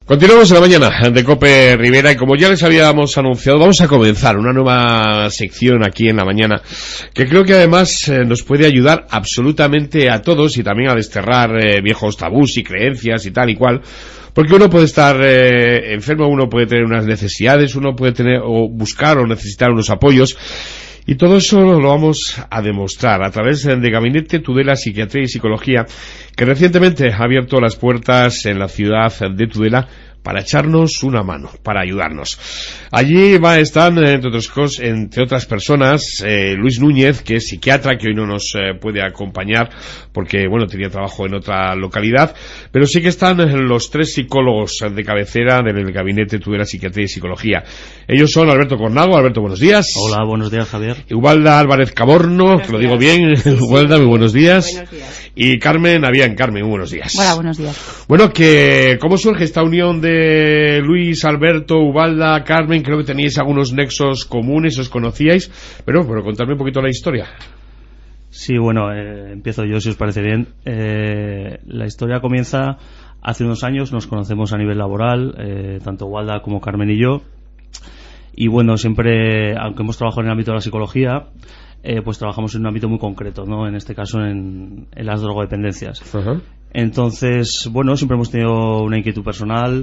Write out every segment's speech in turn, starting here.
Continuamos en la mañana de COPE Rivera y como ya les habíamos anunciado, vamos a comenzar una nueva sección aquí en la mañana que creo que además nos puede ayudar absolutamente a todos y también a desterrar viejos tabús y creencias y tal y cual. Porque uno puede estar enfermo, uno puede tener unas necesidades, uno puede tener o buscar o necesitar unos apoyos. Y todo eso lo vamos a demostrar a través de Gabinete Tudela Psiquiatría y Psicología, que recientemente ha abierto las puertas en la ciudad de Tudela para echarnos una mano, para ayudarnos. Allí están, entre otras personas, Luis Núñez, que es psiquiatra, que hoy no nos puede acompañar porque, bueno, tenía trabajo en otra localidad, pero sí que están los tres psicólogos de cabecera del Gabinete Tudela Psiquiatría y Psicología. Ellos son Alberto Cornago. Alberto, buenos días. Hola, buenos días, Javier. Ubalda Álvarez Caborno, que lo digo bien. Sí, Ubalda, muy buenos días. Buenos días. Y Carmen Avián. Carmen, muy buenos días. Hola, buenos días. Bueno, ¿cómo surge esta unión de Luis, Alberto, Ubalda, Carmen? Creo que teníais algunos nexos comunes, os conocíais, pero contadme un poquito la historia. Sí, bueno, empiezo yo, si os parece bien. La historia comienza hace unos años, nos conocemos a nivel laboral, tanto Ubalda como Carmen y yo. Y bueno, siempre, aunque hemos trabajado en el ámbito de la psicología, pues trabajamos en un ámbito muy concreto, ¿no? En este caso en las drogodependencias. Uh-huh. Entonces, bueno, siempre hemos tenido una inquietud personal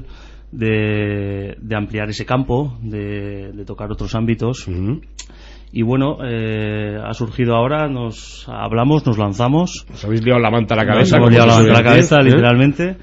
de ampliar ese campo, de tocar otros ámbitos. Uh-huh. Y bueno, ha surgido ahora, nos hablamos, nos lanzamos. Os habéis liado la manta a la cabeza. Nos hemos liado la manta a la cabeza, literalmente.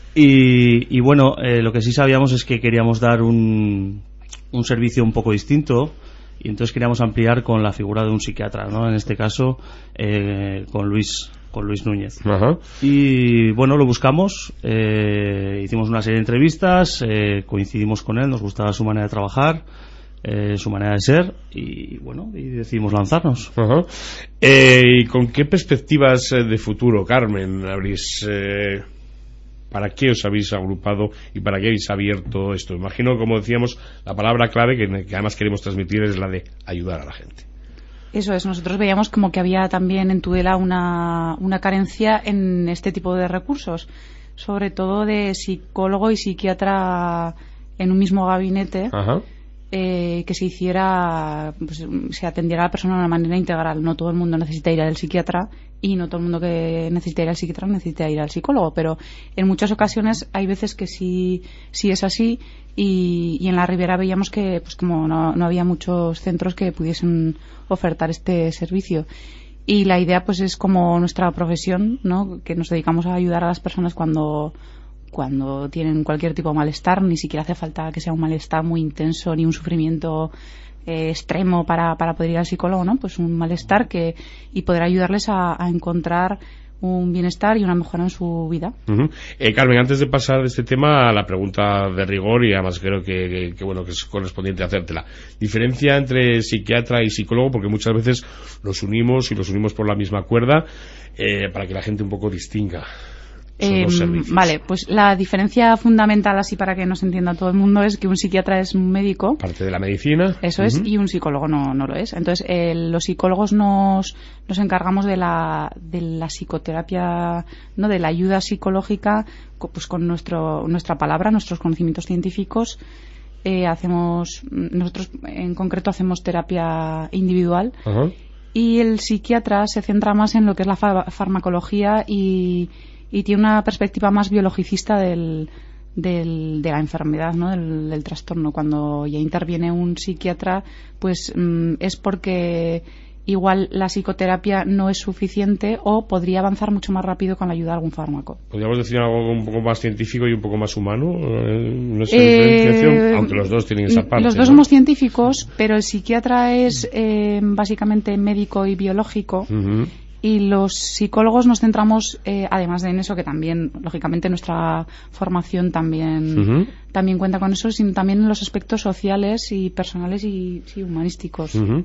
Y bueno, lo que sí sabíamos es que queríamos dar un servicio un poco distinto. Y entonces queríamos ampliar con la figura de un psiquiatra, ¿no? En este caso, con Luis Núñez. Uh-huh. Y bueno, lo buscamos, hicimos una serie de entrevistas, coincidimos con él, nos gustaba su manera de trabajar, su manera de ser, y bueno, y decidimos lanzarnos. Uh-huh. ¿Y con qué perspectivas de futuro, Carmen, abrís? ¿Para qué os habéis agrupado y para qué habéis abierto esto? Imagino, como decíamos, la palabra clave que además queremos transmitir es la de ayudar a la gente. Eso es, nosotros veíamos como que había también en Tudela una carencia en este tipo de recursos, sobre todo de psicólogo y psiquiatra en un mismo gabinete. Ajá. Que se hiciera, pues, se atendiera a la persona de una manera integral. No todo el mundo necesita ir al psiquiatra y no todo el mundo que necesita ir al psiquiatra necesita ir al psicólogo, pero en muchas ocasiones hay veces que sí es así y en la Ribera veíamos que pues como no había muchos centros que pudiesen ofertar este servicio. Y la idea pues es como nuestra profesión, ¿no? Que nos dedicamos a ayudar a las personas cuando tienen cualquier tipo de malestar. Ni siquiera hace falta que sea un malestar muy intenso ni un sufrimiento extremo para poder ir al psicólogo, ¿no? Pues un malestar y poder ayudarles a encontrar un bienestar y una mejora en su vida. Uh-huh. Carmen, antes de pasar de este tema a la pregunta de rigor, y además creo que es correspondiente hacértela, diferencia entre psiquiatra y psicólogo, porque muchas veces los unimos por la misma cuerda, para que la gente un poco distinga. Vale, pues la diferencia fundamental, así para que nos entienda todo el mundo, es que un psiquiatra es un médico. Parte de la medicina. Eso es, y un psicólogo no lo es. Entonces, los psicólogos nos encargamos de la psicoterapia, ¿no? De la ayuda psicológica, pues con nuestra palabra, nuestros conocimientos científicos. Nosotros en concreto hacemos terapia individual. Uh-huh. Y el psiquiatra se centra más en lo que es la farmacología y tiene una perspectiva más biologicista de la enfermedad, ¿no? Del trastorno. Cuando ya interviene un psiquiatra, pues es porque igual la psicoterapia no es suficiente o podría avanzar mucho más rápido con la ayuda de algún fármaco. ¿Podríamos decir algo un poco más científico y un poco más humano? ¿No es diferenciación? Aunque los dos tienen esa parte. Los dos, ¿no? Somos científicos, pero el psiquiatra es básicamente médico y biológico. Uh-huh. Y los psicólogos nos centramos, además de en eso, que también, lógicamente, nuestra formación también cuenta con eso, sino también en los aspectos sociales y personales y humanísticos. Uh-huh.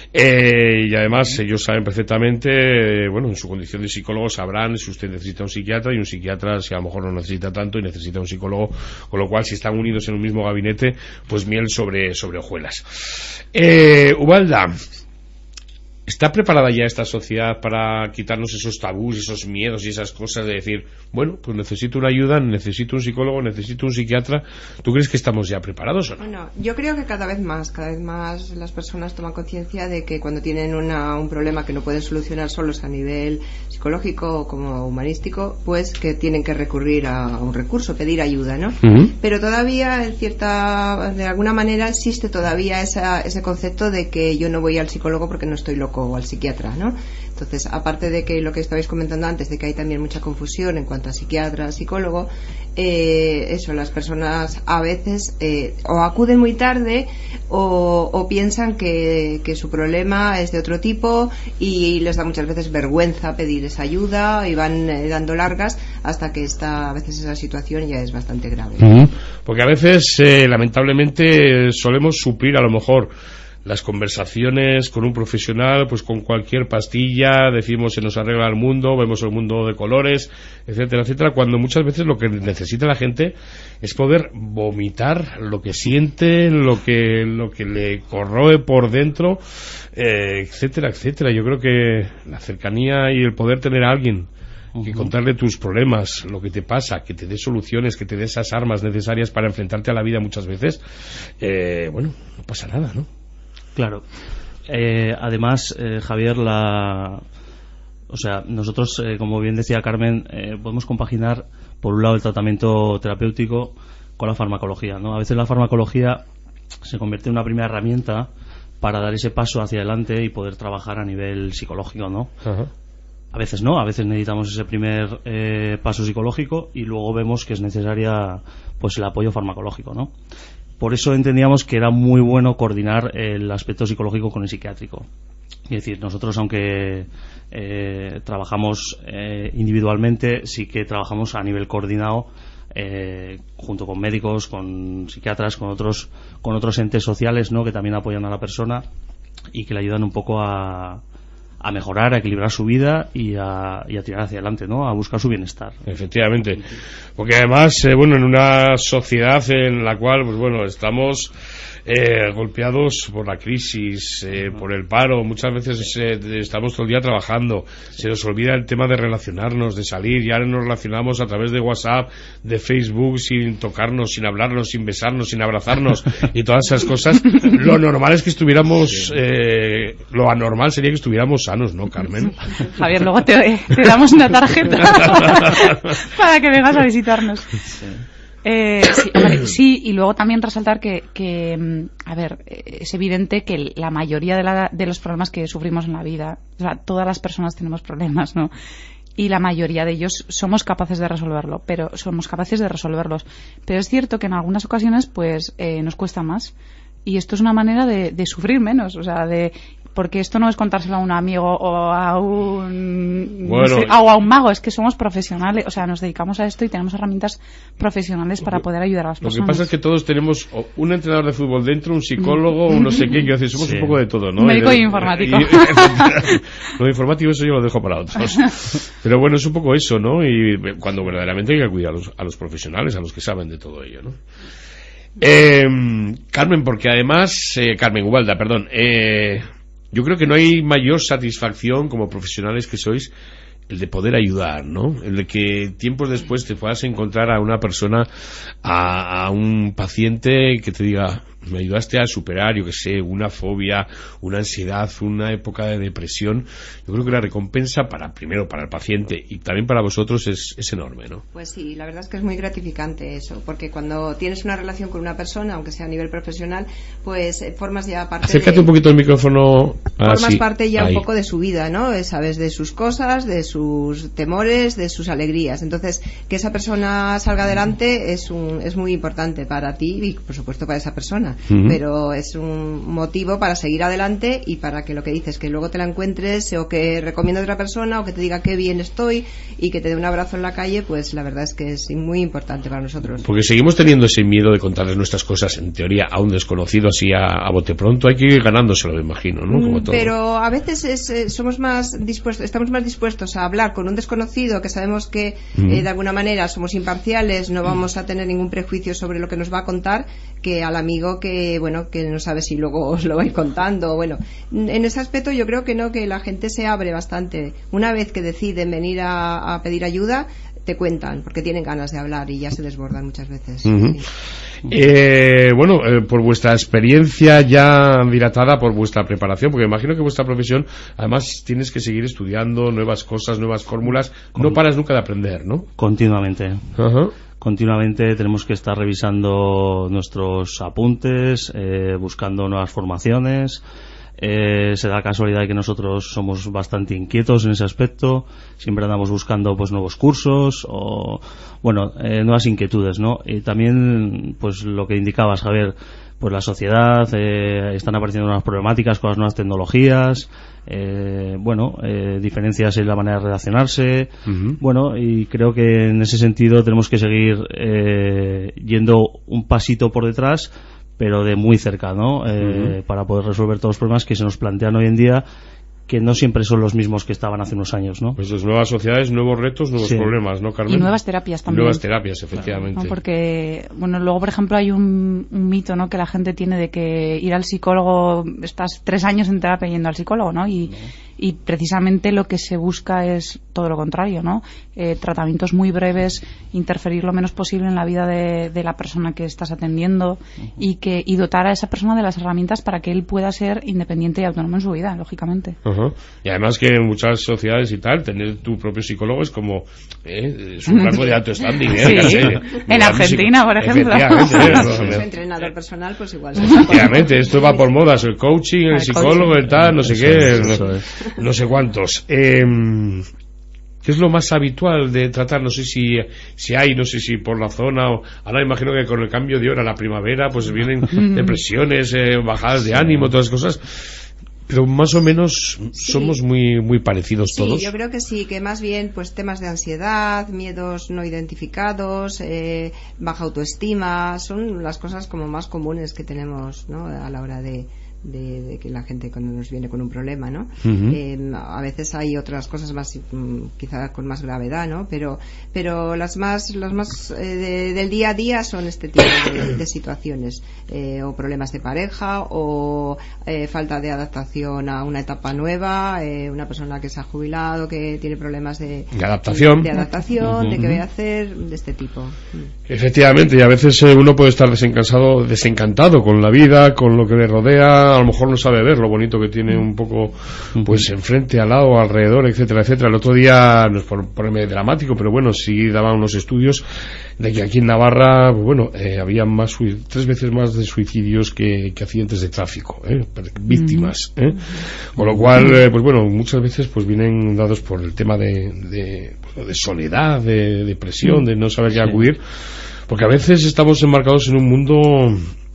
Y además, ellos saben perfectamente, en su condición de psicólogo sabrán si usted necesita un psiquiatra y un psiquiatra si a lo mejor no necesita tanto y necesita un psicólogo, con lo cual, si están unidos en un mismo gabinete, pues miel sobre hojuelas. Ubalda, ¿Está preparada ya esta sociedad para quitarnos esos tabús, esos miedos y esas cosas de decir, bueno, pues necesito una ayuda, necesito un psicólogo, necesito un psiquiatra? ¿Tú crees que estamos ya preparados o no? Bueno, yo creo que cada vez más las personas toman conciencia de que cuando tienen un problema que no pueden solucionar solos a nivel psicológico o como humanístico, pues que tienen que recurrir a un recurso, pedir ayuda, ¿no? Pero todavía, de alguna manera, existe todavía ese concepto de que yo no voy al psicólogo porque no estoy loco, o al psiquiatra, ¿no? Entonces, aparte de que lo que estabais comentando antes, de que hay también mucha confusión en cuanto a psiquiatra, psicólogo, las personas a veces o acuden muy tarde o piensan que su problema es de otro tipo y les da muchas veces vergüenza pedir esa ayuda y van dando largas hasta que a veces esa situación ya es bastante grave. Porque a veces, lamentablemente, solemos suplir a lo mejor las conversaciones con un profesional, pues con cualquier pastilla, decimos se nos arregla el mundo, vemos el mundo de colores, etcétera, etcétera, cuando muchas veces lo que necesita la gente es poder vomitar lo que siente, lo que le corroe por dentro, etcétera, etcétera. Yo creo que la cercanía y el poder tener a alguien que contarle tus problemas, lo que te pasa, que te dé soluciones, que te dé esas armas necesarias para enfrentarte a la vida muchas veces, no pasa nada, ¿no? Claro. Además, Javier, nosotros, como bien decía Carmen, podemos compaginar, por un lado, el tratamiento terapéutico con la farmacología, ¿no? A veces la farmacología se convierte en una primera herramienta para dar ese paso hacia adelante y poder trabajar a nivel psicológico, ¿no? Ajá. A veces no, a veces necesitamos ese primer paso psicológico y luego vemos que es necesaria pues el apoyo farmacológico, ¿no? Por eso entendíamos que era muy bueno coordinar el aspecto psicológico con el psiquiátrico. Es decir, nosotros, aunque trabajamos individualmente, sí que trabajamos a nivel coordinado junto con médicos, con psiquiatras, con otros entes sociales, ¿no?, que también apoyan a la persona y que le ayudan un poco a mejorar, a equilibrar su vida y a tirar hacia adelante, ¿no?, a buscar su bienestar. Efectivamente, porque además, en una sociedad en la cual, estamos golpeados por la crisis, por el paro, muchas veces estamos todo el día trabajando, se nos olvida el tema de relacionarnos, de salir, ya nos relacionamos a través de WhatsApp, de Facebook, sin tocarnos, sin hablarnos, sin besarnos, sin abrazarnos y todas esas cosas. Lo normal es que estuviéramos, lo anormal sería que estuviéramos sanos, ¿no, Carmen? Javier, luego te damos una tarjeta para que vengas a visitarnos. Sí, y luego también resaltar que es evidente que la mayoría de los problemas que sufrimos en la vida, o sea, todas las personas tenemos problemas, ¿no? Y la mayoría de ellos somos capaces de resolverlos, pero es cierto que en algunas ocasiones pues nos cuesta más, y esto es una manera de sufrir menos, o sea, porque esto no es contárselo a un amigo o a un mago, es que somos profesionales, o sea, nos dedicamos a esto y tenemos herramientas profesionales para poder ayudar a las personas. Lo que pasa es que todos tenemos un entrenador de fútbol dentro, un psicólogo, un no sé qué, que somos un poco de todo, ¿no? Médico y informático. Lo informático, eso yo lo dejo para otros. Pero bueno, es un poco eso, ¿no? Y cuando verdaderamente hay que cuidar a los profesionales, a los que saben de todo ello, ¿no? Carmen, porque además, Carmen Ubalda, perdón, yo creo que no hay mayor satisfacción como profesionales que sois el de poder ayudar, ¿no? El de que tiempos después te puedas encontrar a una persona, a un paciente que te diga, me ayudaste a superar, yo que sé, una fobia, una ansiedad, una época de depresión. Yo creo que la recompensa primero para el paciente y también para vosotros es enorme, ¿no? Pues sí, la verdad es que es muy gratificante eso, porque cuando tienes una relación con una persona, aunque sea a nivel profesional, pues formas ya parte Acércate un poquito el micrófono. Formas parte ya un poco de su vida, ¿no? Sabes de sus cosas, de sus temores, de sus alegrías. Entonces, que esa persona salga adelante es muy importante para ti y, por supuesto, para esa persona. Pero es un motivo para seguir adelante y para que lo que dices, que luego te la encuentres o que recomiende a otra persona o que te diga qué bien estoy y que te dé un abrazo en la calle, pues la verdad es que es muy importante para nosotros. Porque seguimos teniendo ese miedo de contarles nuestras cosas, en teoría, a un desconocido así a bote pronto. Hay que ir ganándoselo, me imagino, ¿no? Como todo. Pero a veces estamos más dispuestos a hablar con un desconocido que sabemos que de alguna manera somos imparciales, no vamos a tener ningún prejuicio sobre lo que nos va a contar, que al amigo que, bueno, que no sabe si luego os lo va a ir contando. Bueno, en ese aspecto yo creo que no, que la gente se abre bastante. Una vez que deciden venir a pedir ayuda, te cuentan, porque tienen ganas de hablar y ya se desbordan muchas veces. Uh-huh. Sí. Por vuestra experiencia ya dilatada, por vuestra preparación, porque imagino que vuestra profesión, además tienes que seguir estudiando nuevas cosas, nuevas fórmulas, no paras nunca de aprender, ¿no? Continuamente. Uh-huh. Continuamente tenemos que estar revisando nuestros apuntes, buscando nuevas formaciones. Se da casualidad de que nosotros somos bastante inquietos en ese aspecto, siempre andamos buscando pues nuevos cursos o nuevas inquietudes, ¿no? Y también pues lo que indicabas, Javier, pues la sociedad, están apareciendo nuevas problemáticas con las nuevas tecnologías, diferencias en la manera de relacionarse. Uh-huh. Y creo que en ese sentido tenemos que seguir yendo un pasito por detrás, pero de muy cerca, ¿no? Uh-huh. Para poder resolver todos los problemas que se nos plantean hoy en día, que no siempre son los mismos que estaban hace unos años, ¿no? Pues es nuevas sociedades, nuevos retos, nuevos problemas, ¿no, Carmen? Y nuevas terapias también. Nuevas terapias, efectivamente. Claro, ¿no? Porque, luego, por ejemplo, hay un mito, ¿no?, que la gente tiene de que ir al psicólogo, estás 3 años en terapia yendo al psicólogo, ¿no? Y precisamente lo que se busca es todo lo contrario, ¿no? Tratamientos muy breves, interferir lo menos posible en la vida de la persona que estás atendiendo. Uh-huh. y dotar a esa persona de las herramientas para que él pueda ser independiente y autónomo en su vida, lógicamente. Uh-huh. Y además que en muchas sociedades y tal, tener tu propio psicólogo es como es un rango de alto standing. Sí. En Argentina, por ejemplo. Efectivamente. Entrenador personal, pues igual. Efectivamente, esto va por modas, el coaching, el psicólogo, el tal, no sé qué, no sé cuántos. ¿Qué es lo más habitual de tratar? No sé si hay, no sé si por la zona, o ahora imagino que con el cambio de hora, la primavera, pues vienen depresiones, bajadas de ánimo, todas esas cosas. Pero más o menos somos muy parecidos todos. Sí, yo creo que sí, que más bien pues temas de ansiedad, miedos no identificados, baja autoestima, son las cosas como más comunes que tenemos, ¿no?, a la hora de que la gente cuando nos viene con un problema, ¿no? Uh-huh. A veces hay otras cosas más, quizá con más gravedad, ¿no? Pero las más del día a día son este tipo de situaciones, o problemas de pareja, o falta de adaptación a una etapa nueva, una persona que se ha jubilado, que tiene problemas de adaptación, uh-huh, de qué voy a hacer, de este tipo. Efectivamente, y a veces uno puede estar desencantado con la vida, con lo que le rodea. A lo mejor no sabe ver lo bonito que tiene un poco pues enfrente, al lado, alrededor, etcétera, etcétera. El otro día, no es por ponerme dramático, pero sí daban unos estudios de que aquí en Navarra, había 3 veces más de suicidios que accidentes de tráfico, víctimas, con lo cual, muchas veces pues vienen dados por el tema de soledad, de depresión, de no saber qué acudir, porque a veces estamos enmarcados en un mundo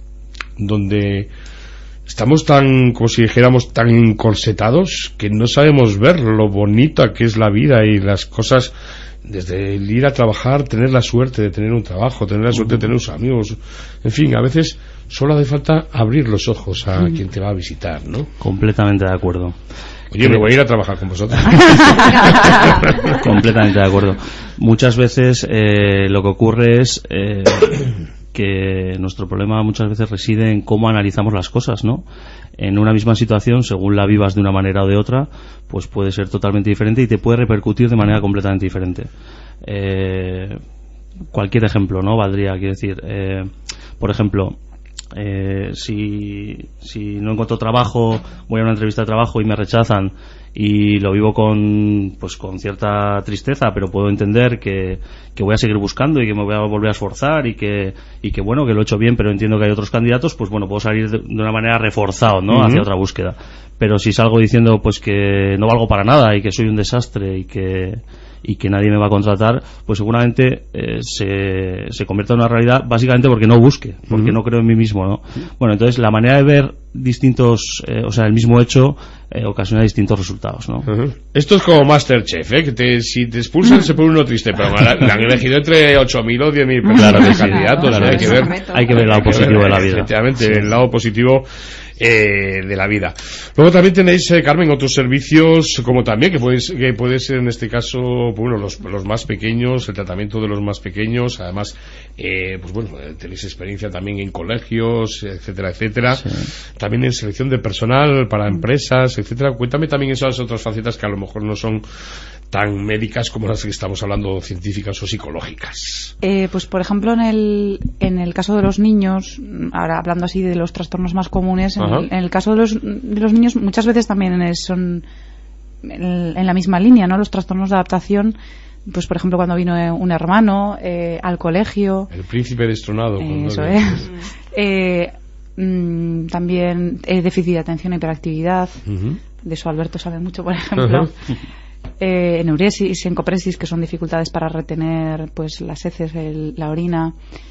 donde estamos como si dijéramos, tan encorsetados que no sabemos ver lo bonita que es la vida y las cosas, desde el ir a trabajar, tener la suerte de tener un trabajo, tener la suerte de tener unos amigos, en fin, a veces solo hace falta abrir los ojos a quien te va a visitar, ¿no? Completamente de acuerdo. Oye, me voy a ir a trabajar con vosotros. Completamente de acuerdo. Muchas veces lo que ocurre es que nuestro problema muchas veces reside en cómo analizamos las cosas, ¿no? En una misma situación, según la vivas de una manera o de otra, pues puede ser totalmente diferente y te puede repercutir de manera completamente diferente. Cualquier ejemplo, ¿no?, valdría, quiero decir, por ejemplo, si no encuentro trabajo, voy a una entrevista de trabajo y me rechazan y lo vivo con cierta tristeza, pero puedo entender que voy a seguir buscando y que me voy a volver a esforzar y que lo he hecho bien, pero entiendo que hay otros candidatos, pues puedo salir de una manera reforzado, ¿no?, hacia otra búsqueda. Pero si salgo diciendo pues que no valgo para nada y que soy un desastre y que nadie me va a contratar, pues seguramente se convierta en una realidad, básicamente porque no busque, porque no creo en mí mismo, ¿no? Bueno, entonces la manera de ver distintos, el mismo hecho ocasiona distintos resultados, ¿no? Esto es como Masterchef, que si te expulsan se pone uno triste, pero le han elegido entre 8.000 o 10.000 candidatos. Claro, hay que ver el lado positivo de la vida. Efectivamente, el lado positivo de la vida. Luego también tenéis, Carmen, otros servicios como también que puede ser en este caso, bueno, los más pequeños, el tratamiento de los más pequeños, además, pues bueno, tenéis experiencia también en colegios, etcétera, etcétera, sí. También en selección de personal para empresas, etcétera. Cuéntame también esas otras facetas que a lo mejor no son tan médicas como las que estamos hablando, científicas o psicológicas. Pues por ejemplo en el caso de los niños, ahora hablando así de los trastornos más comunes, en el caso de los niños muchas veces también son en la misma línea, ¿no? Los trastornos de adaptación, pues por ejemplo cuando vino un hermano al colegio, el príncipe destronado, eso es. También déficit de atención e hiperactividad, de eso Alberto sabe mucho, por ejemplo. Enuresis, encopresis, que son dificultades para retener pues las heces, la orina.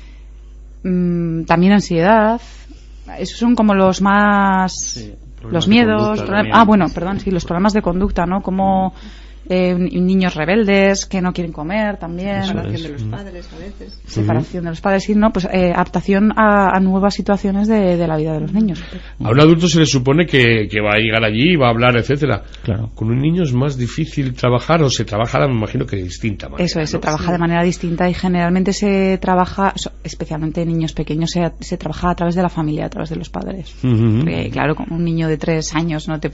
También ansiedad. Esos son como los más... Sí, los miedos. Los problemas de conducta, ¿no? Como niños rebeldes que no quieren comer también. Separación de los padres a veces. Separación de los padres, sí, ¿no? Pues adaptación a nuevas situaciones de la vida de los niños. A un adulto se le supone que va a llegar allí y va a hablar, etcétera. Claro. Con un niño es más difícil trabajar, o se trabaja, me imagino que de distinta manera. Eso es, se trabaja de manera distinta y generalmente se trabaja, especialmente en niños pequeños, se trabaja a través de la familia, a través de los padres. Porque, claro, como un niño de 3 años no te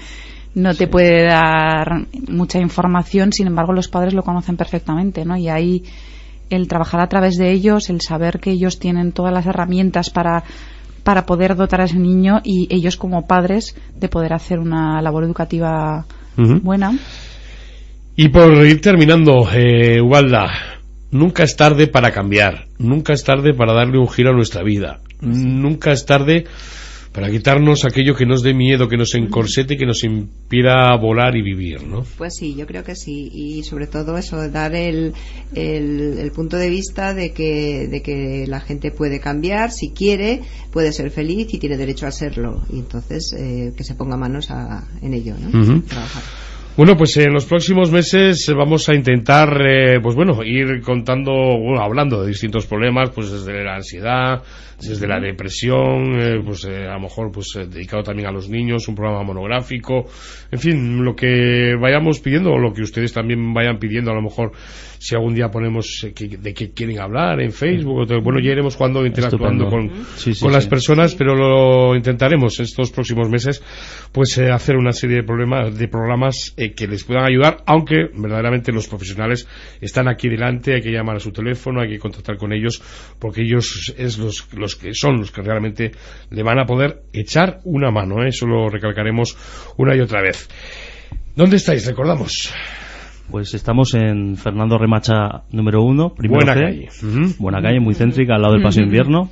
puede dar mucha información, sin embargo los padres lo conocen perfectamente, ¿no? Y ahí el trabajar a través de ellos, el saber que ellos tienen todas las herramientas para poder dotar a ese niño y ellos como padres de poder hacer una labor educativa buena. Y por ir terminando, Ubalda, nunca es tarde para cambiar, nunca es tarde para darle un giro a nuestra vida, nunca es tarde para quitarnos aquello que nos dé miedo, que nos encorsete, que nos impida volar y vivir, ¿no? Pues sí, yo creo que sí, y sobre todo eso, dar el punto de vista de que la gente puede cambiar, si quiere, puede ser feliz y tiene derecho a serlo, y entonces que se ponga manos en ello, ¿no? Trabajar. Bueno, pues en los próximos meses vamos a intentar, ir contando, hablando de distintos problemas, pues desde la ansiedad, desde la depresión, a lo mejor dedicado también a los niños, un programa monográfico, en fin, lo que vayamos pidiendo o lo que ustedes también vayan pidiendo, a lo mejor si algún día ponemos de qué quieren hablar en Facebook, ya iremos interactuando con las personas, pero lo intentaremos estos próximos meses, hacer una serie de programas que les puedan ayudar, aunque verdaderamente los profesionales están aquí delante, hay que llamar a su teléfono, hay que contactar con ellos, porque ellos es los que realmente le van a poder echar una mano, eso lo recalcaremos una y otra vez. ¿Dónde estáis? Recordamos. Pues estamos en Fernando Remacha número 1, primero Buena C. calle. Buena calle, muy céntrica, al lado del Paseo Invierno.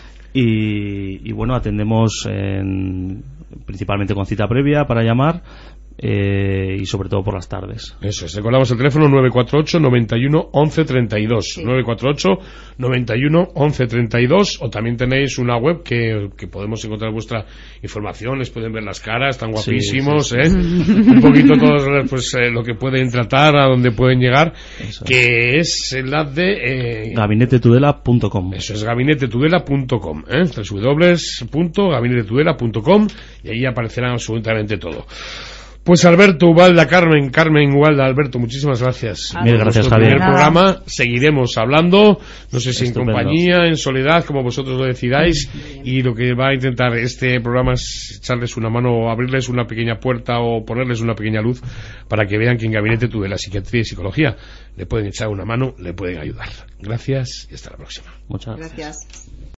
Y atendemos principalmente con cita previa para llamar, y sobre todo por las tardes. Eso es, recordamos el teléfono 948 91 11 32, sí. 948 91 11 32, o también tenéis una web que podemos encontrar vuestra información, les pueden ver las caras, están guapísimos, sí. Un poquito todos lo que pueden tratar, a dónde pueden llegar. Eso que es la de gabinetetudela.com. Eso es gabinetetudela.com, www.gabinetetudela.com, y ahí aparecerá absolutamente todo. Pues Alberto, Ubalda, Carmen, Ubalda, Alberto, muchísimas gracias. Mil gracias, Javier. En el primer programa seguiremos hablando, no sé si Estupendo. En compañía, en soledad, como vosotros lo decidáis, y lo que va a intentar este programa es echarles una mano, abrirles una pequeña puerta o ponerles una pequeña luz para que vean que en Gabinete Tudela Psiquiatría y Psicología le pueden echar una mano, le pueden ayudar. Gracias y hasta la próxima. Muchas gracias.